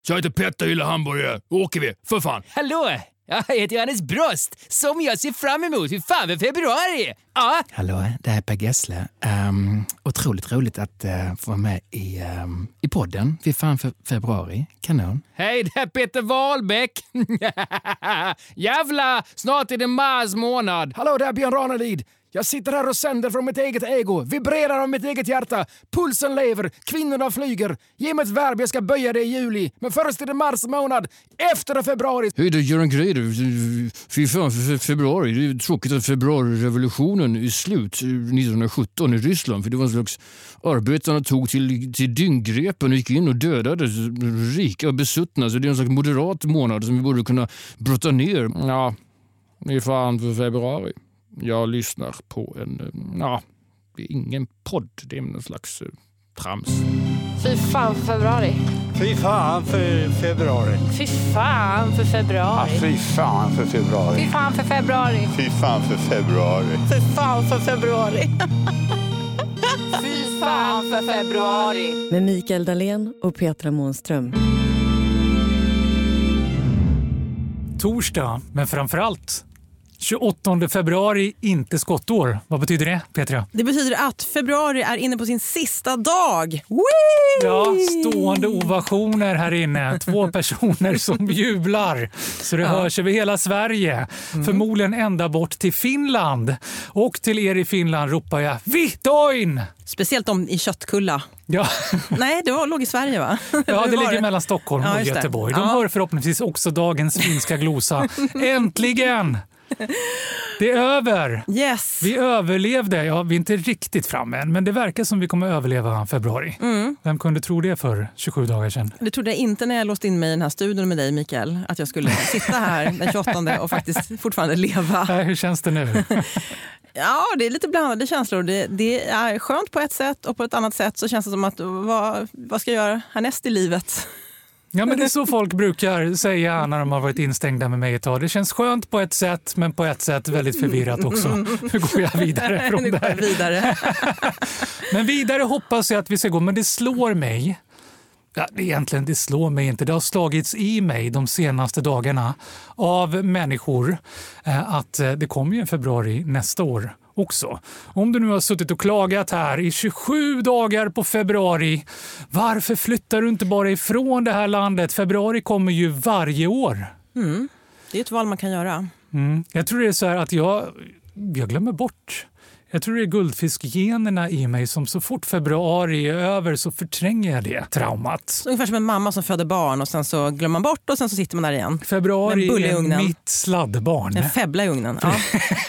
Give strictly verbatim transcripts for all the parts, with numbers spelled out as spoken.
Så jag heter Petter, gillar hamburgare. Åker vi, för fan. Hallå! Jag heter Johannes Brost, som jag ser fram emot i fan för februari. Ja. Hallå, det här är Per Gessle. Um, otroligt roligt att uh, få vara med i, um, i podden. Fy fan för februari. Kanon. Hej, det är Peter Wahlbeck. Jävla, snart är det mars månad. Hallå, det är Björn Ranelid. Jag sitter här och sänder från mitt eget ego. Vibrerar av mitt eget hjärta. Pulsen lever. Kvinnorna flyger. Ge mig ett verb, jag ska böja det i juli. Men först är det mars månad. Efter det februari. Hej, det är Göran Greider. Fy fan för februari. Det är tråkigt att februarirevolutionen är slut nittonhundrasjutton i Ryssland. För det var en slags... Arbetarna tog till, till dynggrepen och gick in och dödade rika och besuttna. Så det är en slags moderat månad som vi borde kunna brotta ner. Ja, det är fan för februari. Jag lyssnar på en... Ja, det är ingen podd. Det är någon slags uh, trams. Fy fan för februari. Fy fan för februari. Fy fan för februari. Ja, fy fan för februari. Fy fan för februari. Fy fan för februari. Fy fan för februari. Fy fan för februari. Med Mikael Dahlén och Petra Månström. Torsdag, men framförallt tjugoåttonde februari, inte skottår. Vad betyder det, Petra? Det betyder att februari är inne på sin sista dag. Whee! Ja, stående ovationer här inne. Två personer som jublar. Så det ja. hörs över hela Sverige. Mm. Förmodligen ända bort till Finland. Och till er i Finland ropar jag Vihtoin! Speciellt om i Köttkulla. Ja. Nej, det var, låg i Sverige, va? Ja, det ligger det? mellan Stockholm ja, och Göteborg. De ja. hör förhoppningsvis också dagens finska glosa. Äntligen! Det är över. Yes. Vi överlevde. Ja, vi är inte riktigt framme än, men det verkar som vi kommer överleva februari. Mm. Vem kunde tro det för tjugosju dagar sedan? Det trodde jag inte när jag låste in mig i den här studion med dig, Mikael. Att jag skulle sitta här den tjugoåttonde och faktiskt fortfarande leva. Nej, hur känns det nu? Ja, det är lite blandade känslor. Det, det är skönt på ett sätt och på ett annat sätt så känns det som att vad, vad ska jag göra härnäst i livet? Ja, men det är så folk brukar säga när de har varit instängda med mig ett tag. Det känns skönt på ett sätt, men på ett sätt väldigt förvirrat också. Hur går jag vidare från det här? Vidare. Men vidare hoppas jag att vi ska gå. Men det slår mig. Ja, egentligen det slår mig inte. Det har slagits i mig de senaste dagarna av människor eh, att det kommer ju en februari nästa år också. Om du nu har suttit och klagat här i tjugosju dagar på februari, varför flyttar du inte bara ifrån det här landet? Februari kommer ju varje år. Mm. Det är ett val man kan göra. Mm. Jag tror det är så här att jag, jag glömmer bort. Jag tror det är guldfiskgenerna i mig som så fort februari är över så förtränger jag det traumat. Ungefär som en mamma som föder barn och sen så glömmer man bort och sen så sitter man där igen. Februari är mitt sladdbarn. En febbla i ugnen, ja.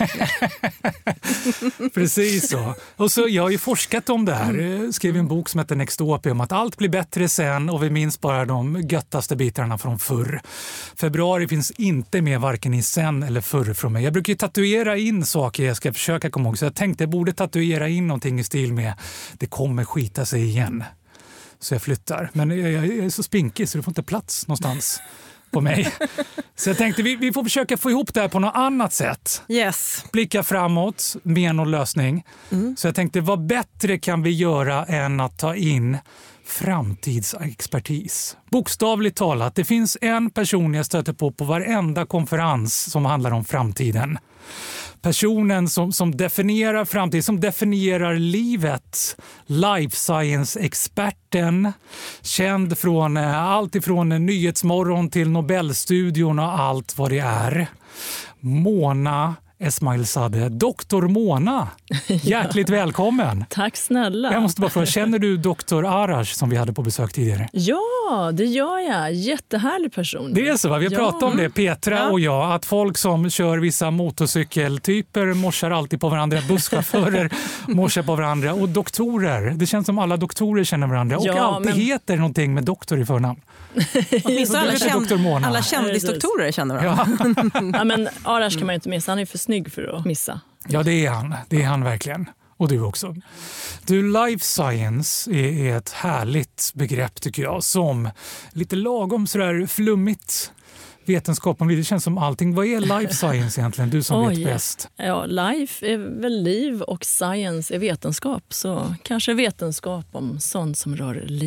Precis så. Och så jag har ju forskat om det här. Jag skrev en bok som heter Nextopia om att allt blir bättre sen och vi minns bara de göttaste bitarna från förr. Februari finns inte med varken i sen eller förr från mig. Jag brukar ju tatuera in saker jag ska försöka komma ihåg så jag tänkte jag borde tatuera in någonting i stil med det kommer skita sig igen. Så jag flyttar. Men jag, jag är så spinkig så det får inte plats någonstans på mig. Så jag tänkte vi, vi får försöka få ihop det här på något annat sätt. Yes. Blicka framåt med någon lösning. Mm. Så jag tänkte vad bättre kan vi göra än att ta in framtidsexpertis. Bokstavligt talat, det finns en person jag stöter på på varenda konferens som handlar om framtiden. Personen som, som definierar framtiden, som definierar livet. Life science-experten, känd från eh, allt ifrån Nyhetsmorgon till Nobelstudion och allt vad det är. Mona Esmailzadeh, doktor Mona. Hjärtligt ja. välkommen. Tack snälla. Jag måste bara fråga, känner du doktor Arash som vi hade på besök tidigare? Ja, det gör jag. Jättehärlig person. Det är så, va? Vi har ja. pratat om det, Petra ja. och jag, att folk som kör vissa motorcykeltyper morsar alltid på varandra, busschaufförer morsar på varandra och doktorer. Det känns som alla doktorer känner varandra och ja, alltid men... heter någonting med doktor i förnamn. Åtminstone alla, känd, alla kändisdoktorer känner varandra. Ja. ja, men Arash kan man ju inte missa, han är för snygg för att missa. Ja, det är han. Det är han verkligen. Och du också. Du, life science är, är ett härligt begrepp tycker jag. Som lite lagom sådär flummigt vetenskap om liv. Det känns som allting. Vad är life science egentligen? Du som Oj. vet bäst. Ja, life är väl liv och science är vetenskap. Så kanske vetenskap om sånt som rör livet.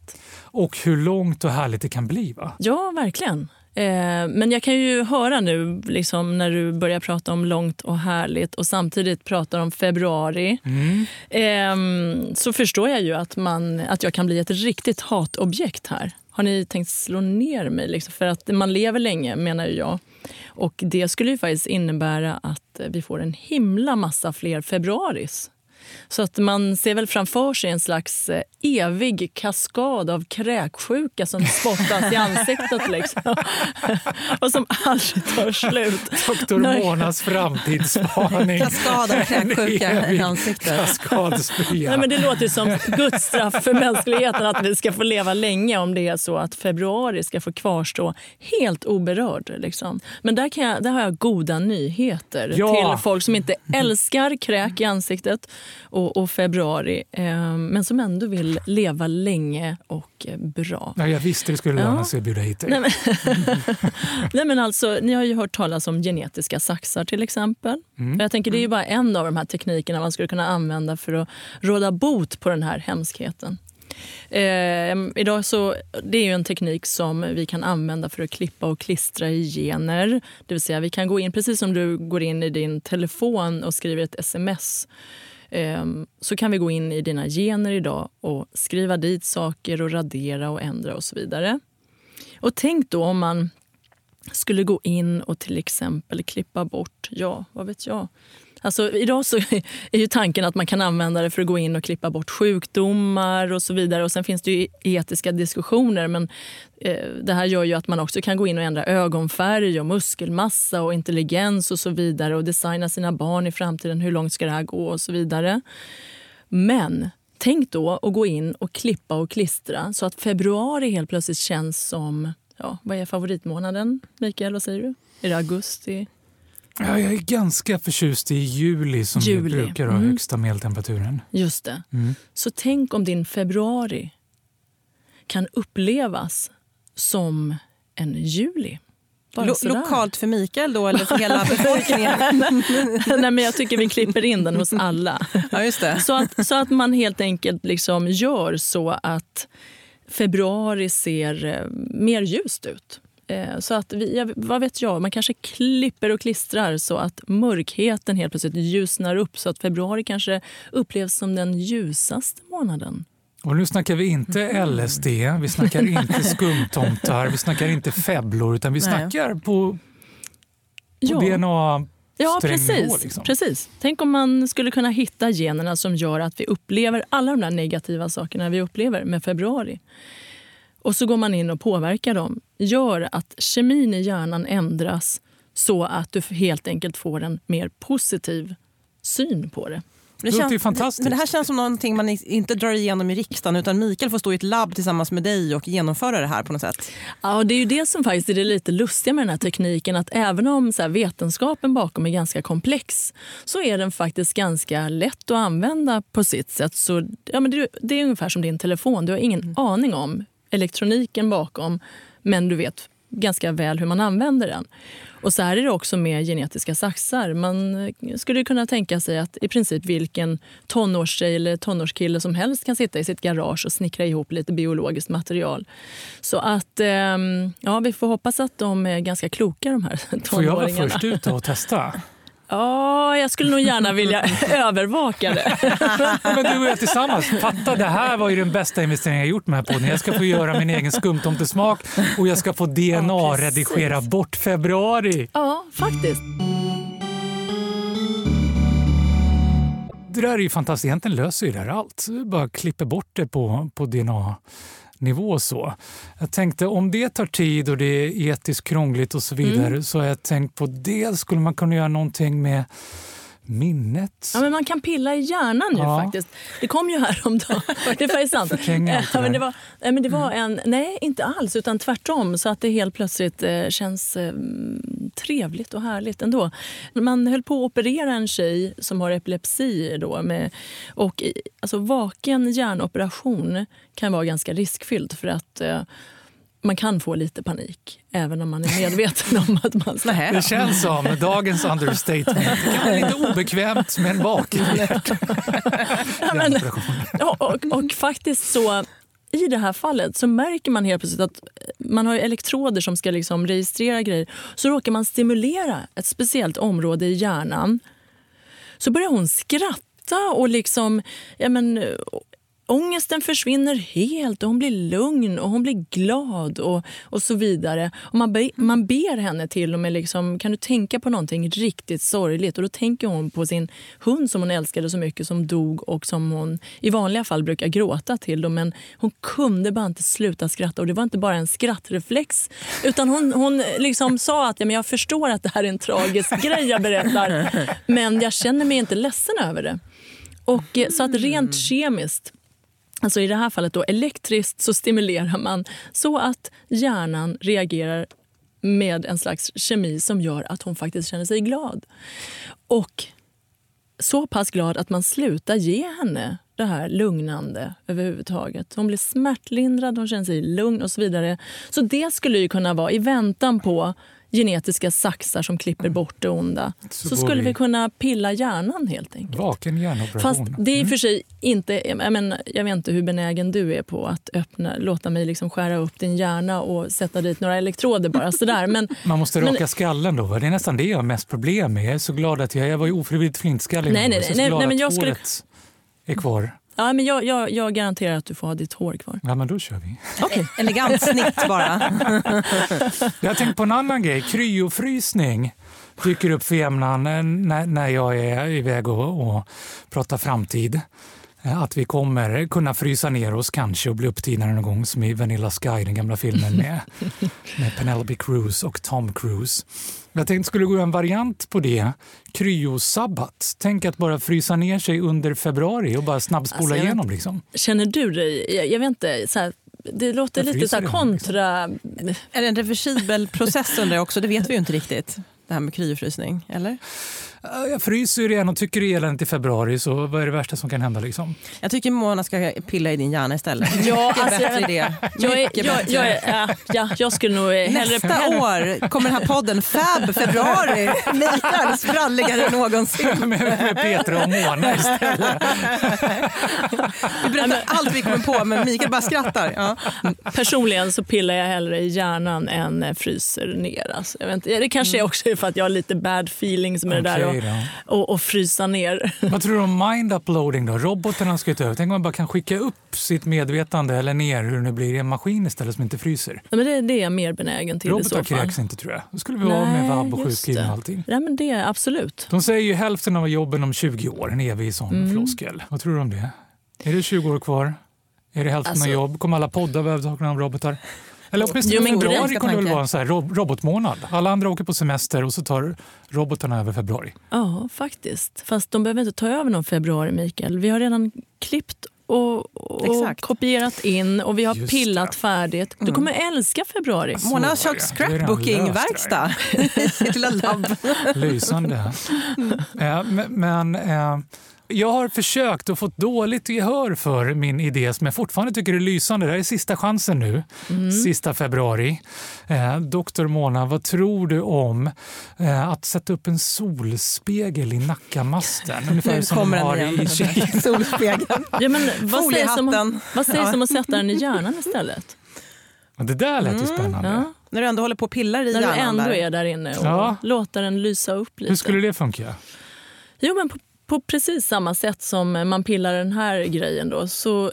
härligt. Och hur långt och härligt det kan bli, va? Ja, verkligen. Eh, men jag kan ju höra nu liksom, när du börjar prata om långt och härligt och samtidigt pratar om februari. Mm. Eh, så förstår jag ju att, man, att jag kan bli ett riktigt hatobjekt här. Har ni tänkt slå ner mig? Liksom? För att man lever länge, menar jag. Och det skulle ju faktiskt innebära att vi får en himla massa fler februaris. Så att man ser väl framför sig en slags evig kaskad av kräksjuka som spottas i ansiktet liksom. Och som aldrig tar slut. Doktor Monas framtidsspaning. Kaskad av kräksjuka i ansiktet. Kaskadspya. Nej, men det låter som Guds straff för mänskligheten att vi ska få leva länge om det är så att februari ska få kvarstå helt oberörd. Liksom. Men där, kan jag, där har jag goda nyheter ja. till folk som inte älskar kräk i ansiktet och, och februari, eh, men som ändå vill leva länge och eh, bra. Ja, jag visste det skulle löna sig att bjuda hit dig. Nej, men, Nej, men alltså, ni har ju hört talas om genetiska saxar till exempel. Mm. Jag tänker det är ju bara en av de här teknikerna man skulle kunna använda för att råda bot på den här hemskheten. Eh, idag så, det är ju en teknik som vi kan använda för att klippa och klistra i gener. Det vill säga vi kan gå in, precis som du går in i din telefon och skriver ett sms, eh, så kan vi gå in i dina gener idag och skriva dit saker och radera och ändra och så vidare. Och tänk då om man skulle gå in och till exempel klippa bort, ja, vad vet jag. Alltså, idag så är ju tanken att man kan använda det för att gå in och klippa bort sjukdomar och så vidare. Och sen finns det ju etiska diskussioner, men eh, det här gör ju att man också kan gå in och ändra ögonfärg och muskelmassa och intelligens och så vidare och designa sina barn i framtiden. Hur långt ska det här gå och så vidare. Men tänk då att gå in och klippa och klistra så att februari helt plötsligt känns som, ja, vad är favoritmånaden? Mikael, vad säger du? Är det augusti? Ja, jag är ganska förtjust i juli som juli. brukar ha mm. högsta medeltemperaturen. Just det. Mm. Så tänk om din februari kan upplevas som en juli. Lo- lokalt för Mikael då, eller för hela befolkningen? Nej, men jag tycker vi klipper in den hos alla. Ja, just det. Så att, så att man helt enkelt liksom gör så att februari ser mer ljust ut. Så att vi, vad vet jag, man kanske klipper och klistrar så att mörkheten helt plötsligt ljusnar upp så att februari kanske upplevs som den ljusaste månaden. Och nu snackar vi inte L S D, vi snackar inte skumtomtar, vi snackar inte febblor, utan vi snackar på, på ja. D N A. Ja, precis. Nivå, liksom. precis. Tänk om man skulle kunna hitta generna som gör att vi upplever alla de där negativa sakerna vi upplever med februari. Och så går man in och påverkar dem. Gör att kemin i hjärnan ändras så att du helt enkelt får en mer positiv syn på det. Det, det känns, är fantastiskt. Men det här känns som någonting man inte drar igenom i riksdagen, utan Mikael får stå i ett labb tillsammans med dig och genomföra det här på något sätt. Ja, det är ju det som faktiskt är det lite lustiga med den här tekniken, att även om så här, vetenskapen bakom är ganska komplex så är den faktiskt ganska lätt att använda på sitt sätt. Så, ja, men det, det är ungefär som din telefon, du har ingen mm. aning om elektroniken bakom, men du vet ganska väl hur man använder den. Och så här är det också med genetiska saxar. Man skulle kunna tänka sig att i princip vilken tonårstjej eller tonårskille som helst kan sitta i sitt garage och snickra ihop lite biologiskt material. Så att ja, vi får hoppas att de är ganska kloka, de här tonåringarna. Får jag vara först ut och testa? Ja, jag skulle nog gärna vilja övervaka det. Men du och jag tillsammans, fatta, det här var ju den bästa investeringen jag gjort med här podden. Jag ska få göra min egen skumtomtesmak och jag ska få D N A-redigera ja, bort februari. Ja, faktiskt. Det där är ju fantastiskt. Egentligen löser ju det här allt. Bara klipper bort det på, på D N A-nivå så. Jag tänkte om det tar tid och det är etiskt krångligt och så vidare mm. så har jag tänkt på dels skulle man kunna göra någonting med minnet. Ja, men man kan pilla i hjärnan nu ja. faktiskt. Det kom ju här om dagen. Det är faktiskt sant. Ja, men det var, men det var en, nej, inte alls, utan tvärtom. Så att det helt plötsligt eh, känns eh, trevligt och härligt ändå. Man höll på att operera en tjej som har epilepsi då. Med, och alltså, vaken hjärnoperation kan vara ganska riskfyllt för att eh, man kan få lite panik, även om man är medveten om att man ska. Det känns som dagens understatement. Det kan vara lite obekvämt med en vaken ja, men, och, och, och faktiskt så i det här fallet så märker man helt plötsligt att man har elektroder som ska liksom registrera grejer. Så råkar man stimulera ett speciellt område i hjärnan. Så börjar hon skratta och liksom, ja men, ångesten försvinner helt och hon blir lugn och hon blir glad och, och så vidare. Och man, be, man ber henne till och med liksom, kan du tänka på någonting riktigt sorgligt? Och då tänker hon på sin hund som hon älskade så mycket som dog och som hon i vanliga fall brukar gråta till. Då, men hon kunde bara inte sluta skratta och det var inte bara en skrattreflex utan hon, hon liksom sa att ja, men jag förstår att det här är en tragisk grej jag berättar men jag känner mig inte ledsen över det. Och så att rent kemiskt, alltså i det här fallet då elektriskt, så stimulerar man så att hjärnan reagerar med en slags kemi som gör att hon faktiskt känner sig glad. Och så pass glad att man slutar ge henne det här lugnande överhuvudtaget. Hon blir smärtlindrad, hon känner sig lugn och så vidare. Så det skulle ju kunna vara i väntan på genetiska saxar som klipper bort det onda. Så, så skulle vi... vi kunna pilla hjärnan helt enkelt. Vaken hjärnoperation. Fast det är för sig inte, jag, menar, jag vet inte hur benägen du är på att öppna, låta mig liksom skära upp din hjärna och sätta dit några elektroder bara sådär. Men, man måste raka men, skallen då. Det är nästan det jag har mest problem med. Jag är så glad att jag, jag var ju ofrivilligt flintskallig. Nej, nej, nej, nej, nej, men jag skulle... är kvar. Ja, men jag, jag, jag garanterar att du får ha ditt hår kvar. Ja, men då kör vi. Okay. Elegant snitt bara. Jag har tänkt på en annan grej. Kryofrysning dyker upp för jämnan när, när jag är iväg och, och pratar framtid. Att vi kommer kunna frysa ner oss kanske och bli upptinade någon gång som i Vanilla Sky, den gamla filmen med, med Penelope Cruz och Tom Cruise. Jag tänkte skulle gå en variant på det. Kryosabbat. Tänk att bara frysa ner sig under februari och bara snabbspola alltså, igenom. Liksom. Känner du dig, jag, jag vet inte, så här, det låter jag lite så här kontra... Liksom. Är det en reversibel process under också? Det vet vi ju inte riktigt. Det här med kryofrysning, eller? Jag fryser ju redan och tycker det är eländigt i februari, så vad är det värsta som kan hända liksom? Jag tycker Mona ska pilla i din hjärna istället. Ja, det är alltså, bättre idé. Jag, är, jag, jag, är, ja, jag skulle nog hellre... Nästa år kommer den här podden Fab februari. Mikael spralligare än någonsin. med, med Petra och Mona istället. Vi berättar allt vi kommer på, men Mikael bara skrattar. Ja. Personligen så pillar jag hellre i hjärnan än fryser ner. Alltså, jag vet inte, det kanske är också för att jag har lite bad feelings med okay, det där. Och, och, och frysa ner. Vad tror du om mind-uploading då? Robotarna ska ta över. Tänk om man bara kan skicka upp sitt medvetande eller ner hur det blir i en maskin istället som inte fryser. Ja, men det, det är jag mer benägen till. Robotar i så fall. kräks inte, tror jag. Då skulle vi vara med vabb och sjukskrivning och allting. Ja, men det är absolut. De säger ju hälften av jobben om tjugo år. En evig sån mm. floskel. Vad tror du om det? Är det tjugo år kvar? Är det hälften alltså... av jobb? Kommer alla poddar behöva ta om robotar? Eller åtminstone jo, februari kommer det väl vara en så här rob- robotmånad. Alla andra åker på semester och så tar robotarna över februari. Ja, faktiskt. Fast de behöver inte ta över någon februari, Mikael. Vi har redan klippt och, och kopierat in och vi har Just pillat det. färdigt. Du kommer mm. älska februari. Mona har kört scrapbooking-verkstad i sitt lilla labb. Lysande. Mm. Äh, men... men äh, jag har försökt och fått dåligt gehör för min idé som jag fortfarande tycker är lysande. Det här är sista chansen nu, mm. sista februari. Eh, Doktor Mona, vad tror du om eh, att sätta upp en solspegel i Nackamasten? Ungefär som de har i Tjejen. Solspegeln. Ja, men vad sägs om, vad sägs ja. om att sätta den i hjärnan istället? Det där lät ju spännande. Mm, ja. När du ändå håller på och pillar i När hjärnan. När du ändå där. är där inne och ja. låter den lysa upp lite. Hur skulle det funka? Jo, men på På precis samma sätt som man pillar den här grejen då, så,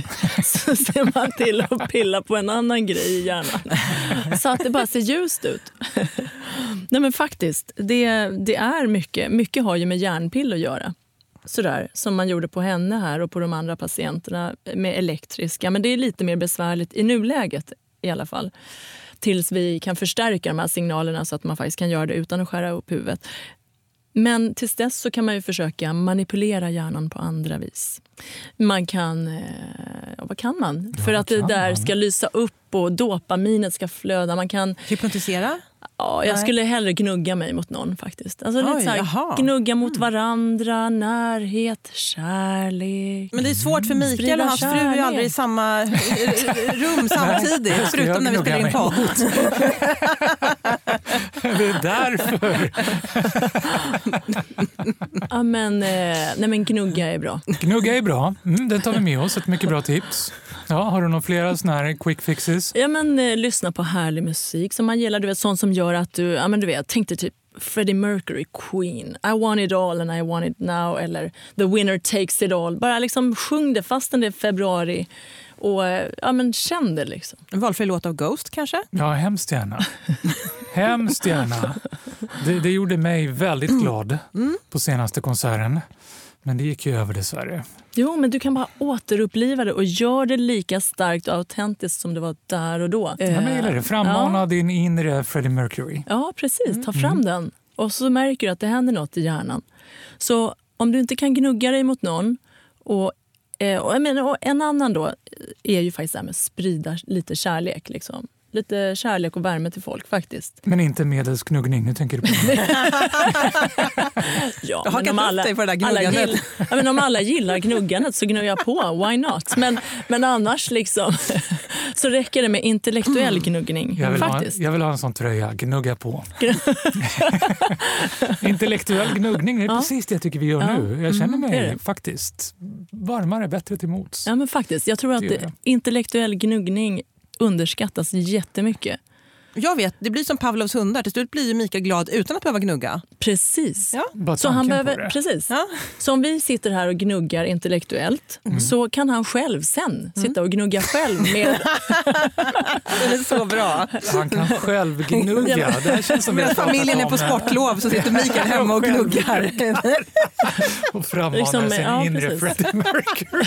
så ser man till att pilla på en annan grej i hjärnan. Så att det bara ser ljust ut. Nej, men faktiskt, det, det är mycket. Mycket har ju med hjärnpill att göra. Sådär, som man gjorde på henne här och på de andra patienterna med elektriska. Men det är lite mer besvärligt i nuläget i alla fall. Tills vi kan förstärka de här signalerna så att man faktiskt kan göra det utan att skära upp huvudet. Men tills dess så kan man ju försöka manipulera hjärnan på andra vis. Man kan, eh, vad kan man? Ja, För att det där man? ska lysa upp och dopaminet ska flöda. Man kan hypnotisera? Ja, jag Nej. skulle hellre gnugga mig mot någon faktiskt. Alltså Oj, lite så här, gnugga mot varandra, närhet, kärlek. Men det är svårt för Mikael och hans fru är ju aldrig i samma rum samtidigt. Nej, förutom när vi spelar in podd. Det är därför. Ja, men, nej, men gnugga är bra. Gnugga är bra. Mm, den tar vi med oss. Ett mycket bra tips. Ja, har du några flera såna här quick fixes? Ja, men eh, lyssna på härlig musik som man gillar. Du vet, sånt som gör att du, ja men du vet, tänkte typ Freddie Mercury, Queen, I want it all and I want it now, eller The winner takes it all. Bara liksom sjung det fastän det är februari och ja men känn det liksom. En valfri låt av Ghost kanske? Ja, hemskt gärna. hemskt gärna. Det, det gjorde mig väldigt glad mm. på senaste konserten. Men det gick ju över dessvärre. Jo, men du kan bara återuppliva det och gör det lika starkt och autentiskt som det var där och då. Ja, men jag gillar det. Frammana ja. din inre Freddie Mercury. Ja, precis. Ta fram mm. den. Och så märker du att det händer något i hjärnan. Så om du inte kan gnugga dig mot någon och, eh, och, jag menar, och en annan då är ju faktiskt det här med att sprida lite kärlek liksom. Lite kärlek och värme till folk faktiskt. Men inte medelsknuggning, nu tänker du på det. ja, jag har men om alla, dig för det där alla, gill, ja, men om alla gillar gnuggandet så gnuggar jag på, why not? Men, men annars liksom så räcker det med intellektuell gnuggning. Jag vill, faktiskt. Ha, jag vill ha en sån tröja, gnugga på. Intellektuell gnuggning, det är ja. precis det jag tycker vi gör ja. nu. Jag känner mig mm, faktiskt varmare, bättre till mots. Ja, men faktiskt. Jag tror att det, intellektuell gnuggning underskattas jättemycket. Jag vet, det blir som Pavlovs hundar. Till slut blir ju Mikael glad utan att behöva gnugga. Precis. Ja. Så, han behöver, precis. Ja. Så om vi sitter här och gnuggar intellektuellt mm. så kan han själv sen mm. sitta och gnugga själv. Med... det är så bra. Han kan själv gnugga. Det här känns som att familjen är på sportlov så sitter Mikael hemma och gnuggar. och frammanar liksom, sin ja, inre precis. Freddie Mercury.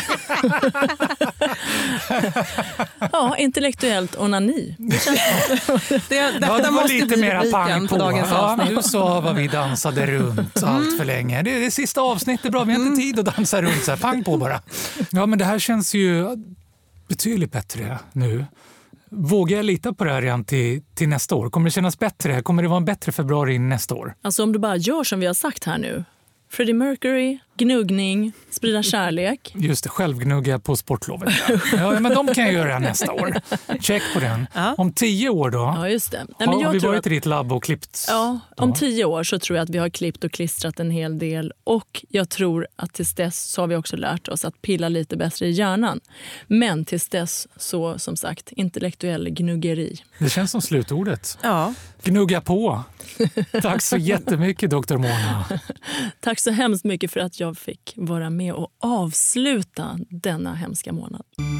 ja, intellektuellt onani. Det känns Det, ja, det var lite mer pang på. Dagens ja, du sa vad vi dansade runt mm. allt för länge. Det är det sista avsnittet, bra. Vi har inte mm. tid att dansa runt så här. Pang på bara. Ja, men det här känns ju betydligt bättre nu. Vågar jag lita på det här redan till, till nästa år? Kommer det kännas bättre? Kommer det vara en bättre februari nästa år? Alltså om du bara gör som vi har sagt här nu. Freddie Mercury, gnuggning, sprida kärlek. Just det, självgnugga på sportlovet. Ja, men de kan jag göra nästa år. Check på den. Ja. Om tio år då? Ja, just det. Nej, men jag har vi tror varit att... i ditt labb och klippt? Ja, om ja. tio år så tror jag att vi har klippt och klistrat en hel del. Och jag tror att tills dess så har vi också lärt oss att pilla lite bättre i hjärnan. Men tills dess så, som sagt, intellektuell gnuggeri. Det känns som slutordet. Ja. Gnugga på. Tack så jättemycket, doktor Mona. Tack så hemskt mycket för att jag fick vara med och avsluta denna hemska månad.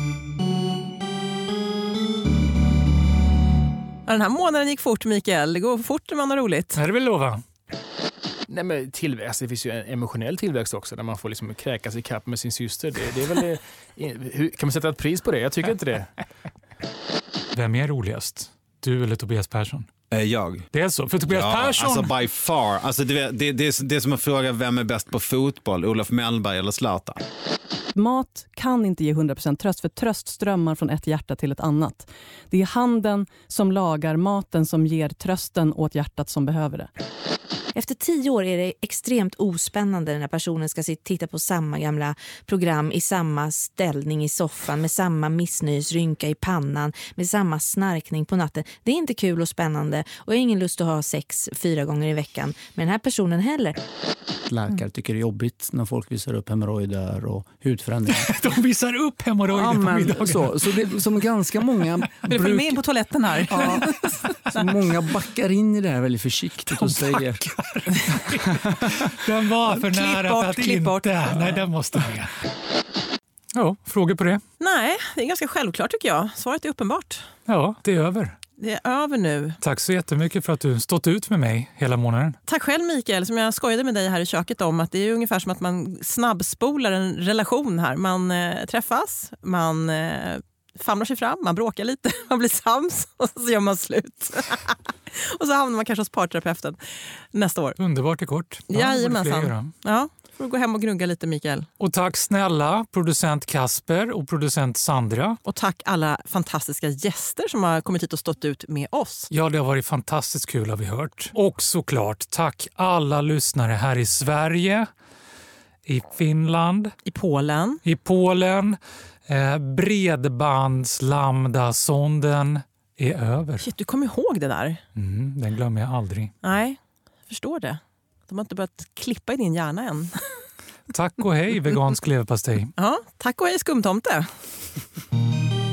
Den här månaden gick fort, Mikael. Det går fort när man har roligt. Det vill lova. Nej, men tillväxt, det finns ju en emotionell tillväxt också där man får liksom kräka sig i kapp med sin syster. Det, det är väl, hur, kan man sätta ett pris på det? Jag tycker inte det. Vem är roligast? Du eller Tobias Persson? Jag. Det är så, för Tobias ja, Persson... Alltså by far. Alltså det, det, det, det är som att fråga vem är bäst på fotboll, Olof Mellberg eller Zlatan. Mat kan inte ge hundra procent tröst, för tröst strömmar från ett hjärta till ett annat. Det är handen som lagar maten som ger trösten åt hjärtat som behöver det. Efter tio år är det extremt ospännande när personen ska titta på samma gamla program i samma ställning i soffan med samma missnöjesrynka i pannan, med samma snarkning på natten. Det är inte kul och spännande och jag har ingen lust att ha sex fyra gånger i veckan med den här personen heller. Läkare tycker det är jobbigt när folk visar upp hemorrojder och hudförändringar. De visar upp hemorrojder ja, på middagen. Så, så det som ganska många... Du får med in på toaletten här. Ja, så många backar in i det här väldigt försiktigt de och säger... Den var för klipp nära bort, för att klipp inte... Bort. Nej, den måste med. Ja, frågor på det? Nej, det är ganska självklart tycker jag. Svaret är uppenbart. Ja, det är över. Det är över nu. Tack så jättemycket för att du stått ut med mig hela månaden. Tack själv Mikael, som jag skojade med dig här i köket om att det är ungefär som att man snabbspolar en relation här. Man eh, träffas, man eh, famlar sig fram, man bråkar lite, man blir sams och så gör man slut. Och så hamnar man kanske hos parterapeuten nästa år. Underbart är kort. Ja, jajamensan. Ja, får du gå hem och gnugga lite Mikael. Och tack snälla producent Kasper och producent Sandra. Och tack alla fantastiska gäster som har kommit hit och stått ut med oss. Ja, det har varit fantastiskt kul har vi hört. Och såklart tack alla lyssnare här i Sverige, i Finland, i Polen, i Polen. Eh, bredbandslambda-sonden är över. Shit, du kommer ihåg det där? Mm, den glömmer jag aldrig. Nej, jag förstår det. De har inte börjat klippa i din hjärna än. Tack och hej, vegansk leverpastej. Ja, tack och hej skumtomte.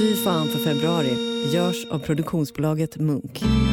Fy fan för februari görs av produktionsbolaget Munk.